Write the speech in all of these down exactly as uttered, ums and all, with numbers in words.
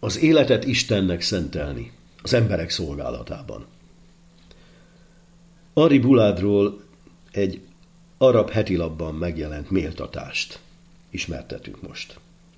Az életet Istennek szentelni, az emberek szolgálatában. Henri Bouladról egy arab hetilapban megjelent méltatást ismertetünk most.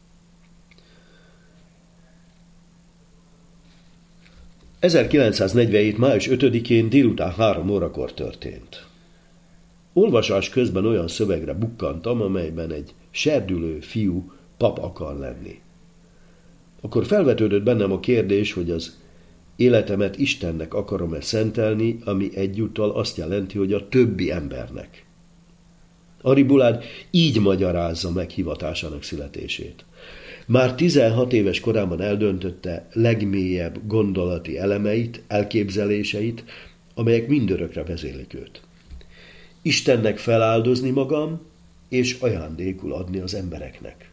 ezerkilencszáznegyvenhét. május ötödikén délután három órakor történt. Olvasás közben olyan szövegre bukkantam, amelyben egy serdülő fiú pap akar lenni. Akkor felvetődött bennem a kérdés, hogy az életemet Istennek akarom-e szentelni, ami egyúttal azt jelenti, hogy a többi embernek. Henri Boulad így magyarázza meg hivatásának születését. Már tizenhat éves korában eldöntötte legmélyebb gondolati elemeit, elképzeléseit, amelyek mindörökre vezérlik őt. Istennek feláldozni magam, és ajándékul adni az embereknek.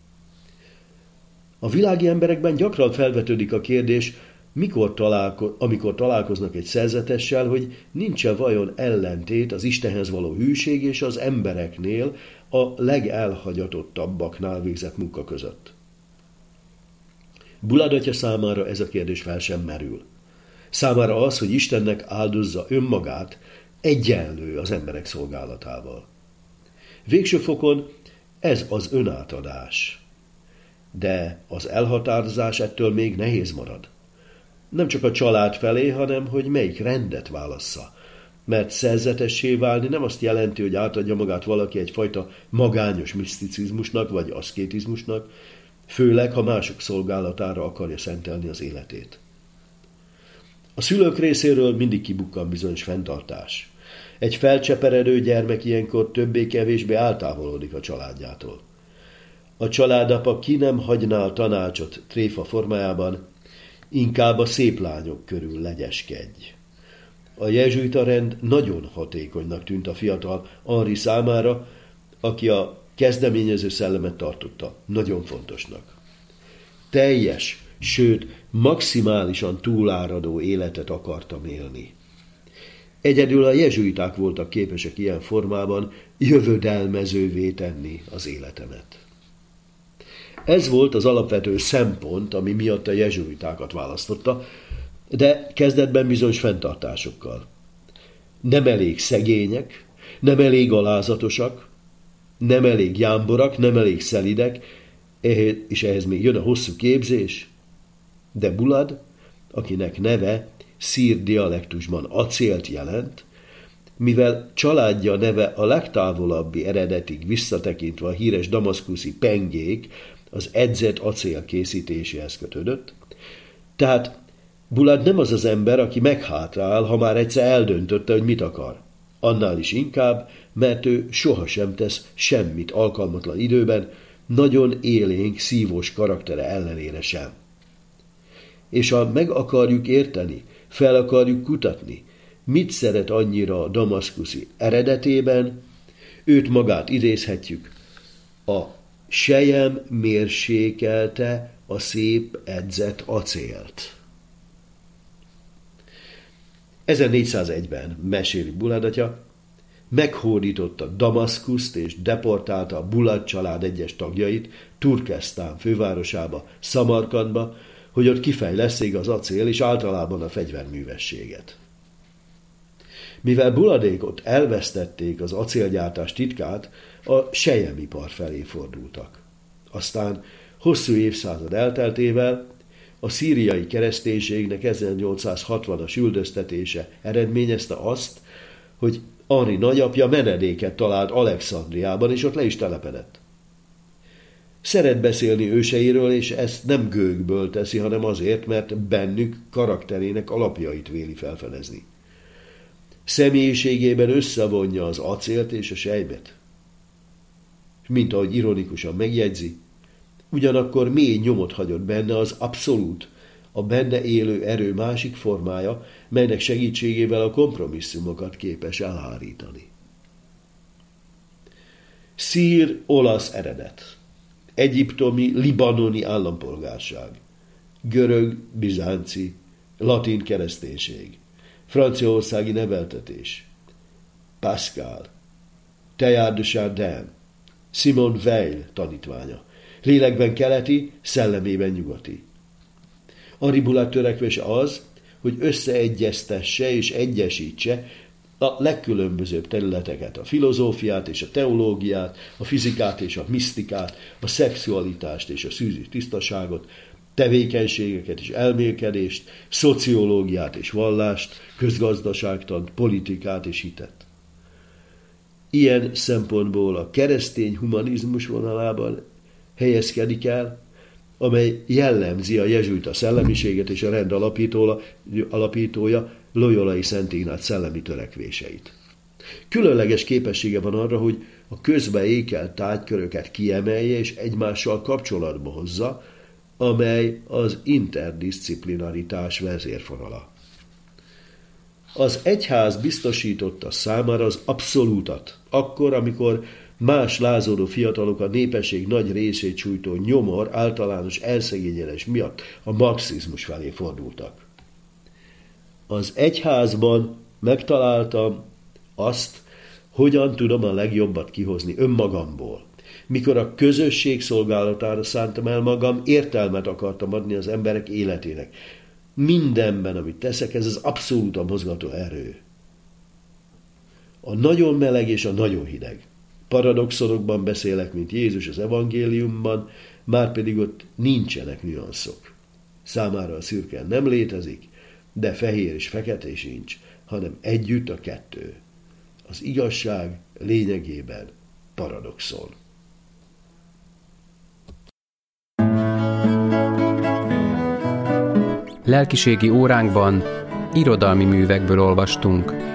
A világi emberekben gyakran felvetődik a kérdés, mikor találko- amikor találkoznak egy szerzetessel, hogy nincs-e vajon ellentét az Istenhez való hűség és az embereknél a legelhagyatottabbaknál végzett munka között. Boulad atya számára ez a kérdés fel sem merül. Számára az, hogy Istennek áldozza önmagát, egyenlő az emberek szolgálatával. Végső fokon ez az önátadás. De az elhatározás ettől még nehéz marad. Nem csak a család felé, hanem hogy melyik rendet válassza. Mert szerzetessé válni nem azt jelenti, hogy átadja magát valaki egyfajta magányos miszticizmusnak vagy aszkétizmusnak, főleg, ha mások szolgálatára akarja szentelni az életét. A szülők részéről mindig kibukkan bizonyos fenntartás. Egy felcseperedő gyermek ilyenkor többé-kevésbé eltávolodik a családjától. A családapa ki nem hagyná a tanácsot tréfa formájában, inkább a szép lányok körül legyeskedj. A jezsuita rend nagyon hatékonynak tűnt a fiatal Henri számára, aki a kezdeményező szellemet tartotta nagyon fontosnak. Teljes, sőt, maximálisan túláradó életet akartam élni. Egyedül a jezsuiták voltak képesek ilyen formában jövedelmezővé tenni az életemet. Ez volt az alapvető szempont, ami miatt a jezsuitákat választotta, de kezdetben bizonyos fenntartásokkal. Nem elég szegények, nem elég alázatosak, nem elég jámborak, nem elég szelidek, és ehhez még jön a hosszú képzés. De Boulad, akinek neve szír dialektusban acélt jelent, mivel családja neve a legtávolabbi eredetig visszatekintve a híres damaszkuszi pengék, az edzett acél készítéséhez kötődött, tehát Boulad nem az az ember, aki meghátrál, ha már egyszer eldöntötte, hogy mit akar. Annál is inkább, mert ő sohasem tesz semmit alkalmatlan időben, nagyon élénk, szívós karaktere ellenére sem. És ha meg akarjuk érteni, fel akarjuk kutatni, mit szeret annyira a damaszkuszi eredetében, őt magát idézhetjük. A sejem mérsékelte a szép edzett acélt. ezernégyszázegyben, meséli Boulad atya, meghódította Damaszkuszt és deportálta a Boulad család egyes tagjait Turkesztán fővárosába, Szamarkandba, hogy ott kifejleszték az acél és általában a fegyverművességet. Mivel Bouladék ott elvesztették az acélgyártás titkát, a selyemipar felé fordultak. Aztán hosszú évszázad elteltével a szíriai kereszténységnek ezernyolcszázhatvanas üldöztetése eredményezte azt, hogy Henri nagyapja menedéket talált Alexandriában, és ott le is telepedett. Szeret beszélni őseiről, és ezt nem gőgből teszi, hanem azért, mert bennük karakterének alapjait véli felfedezni. Személyiségében összevonja az acélt és a sejmet. Mint ahogy ironikusan megjegyzi, ugyanakkor mély nyomot hagyott benne az abszolút, a benne élő erő másik formája, melynek segítségével a kompromisszumokat képes elhárítani. Szír olasz eredet, egyiptomi, libanoni állampolgárság, görög, bizánci, latin kereszténység, franciaországi neveltetés, Pascal, Teilhard de Chardin, Simone Weil tanítványa, lélekben keleti, szellemében nyugati. Aribulát törekvése az, hogy összeegyeztesse és egyesítse a legkülönbözőbb területeket, a filozófiát és a teológiát, a fizikát és a misztikát, a szexualitást és a szűzi tisztaságot, tevékenységeket és elmélkedést, szociológiát és vallást, közgazdaságtant, politikát és hitet. Ilyen szempontból a keresztény humanizmus vonalában helyezkedik el, amely jellemzi a jezsuita szellemiséget és a rend alapítója, Loyolai Szent Ignác szellemi törekvéseit. Különleges képessége van arra, hogy a közbe ékelt tárgyköröket kiemelje és egymással kapcsolatba hozza, amely az interdisziplinaritás vezérfonala. Az egyház biztosította számára az abszolútat, akkor, amikor más lázadó fiatalok a népesség nagy részét sújtó nyomor általános elszegényedés miatt a marxizmus felé fordultak. Az egyházban megtaláltam azt, hogyan tudom a legjobbat kihozni önmagamból. Mikor a közösség szolgálatára szántam el magam, értelmet akartam adni az emberek életének. Mindenben, amit teszek, ez az abszolút a mozgató erő. A nagyon meleg és a nagyon hideg. Paradoxonokban beszélek, mint Jézus az evangéliumban, márpedig ott nincsenek nüanszok. Számára a szürke nem létezik, de fehér és fekete sincs, hanem együtt a kettő. Az igazság lényegében paradoxon. Lelkiségi óránkban irodalmi művekből olvastunk.